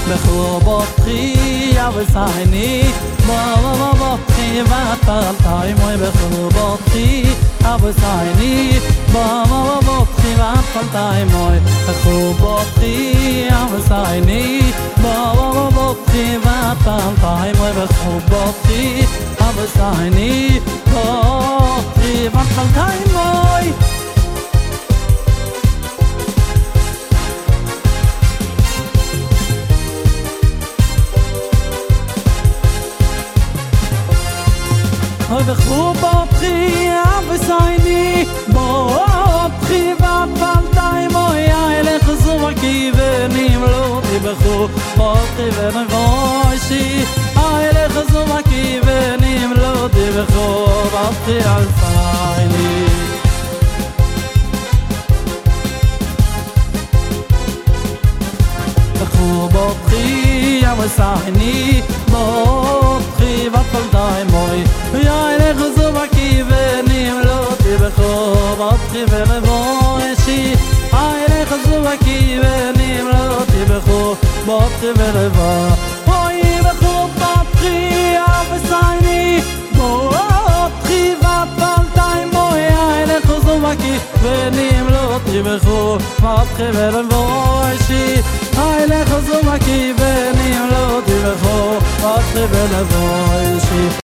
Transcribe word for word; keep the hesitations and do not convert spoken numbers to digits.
בחובותכי אבסייני בבבבותכי ואפלתאי מוי בחובותכי אבסייני בבבבותכי ואפלתאי מוי בחובותכי אבסייני בבבבותכי ואפלתאי מוי בחובותכי אבסייני בבבבותכי ואפלתאי מוי Oy בחובותכי אבסייני בבבבותכי ואפלתאי מוי אלך זומקי ונמלותי בחובותכי ונבוישי אלך זומקי ונמלותי בחובותכי אבסייני בחובותכי אבסייני בבבבותכי ואפלתאי מוי אלך זומקי ונמלותי בחובותכי ונבוישי אלך זומקי ונמלותי בחובותכי ונבוישי בחובותכי אבסייני בבבבותכי ואפלתאי מוי אלך זומקי ונמלותי בחובותכי ונבוישי אלך זומקי ונמלותי בחובותכי ונבוישי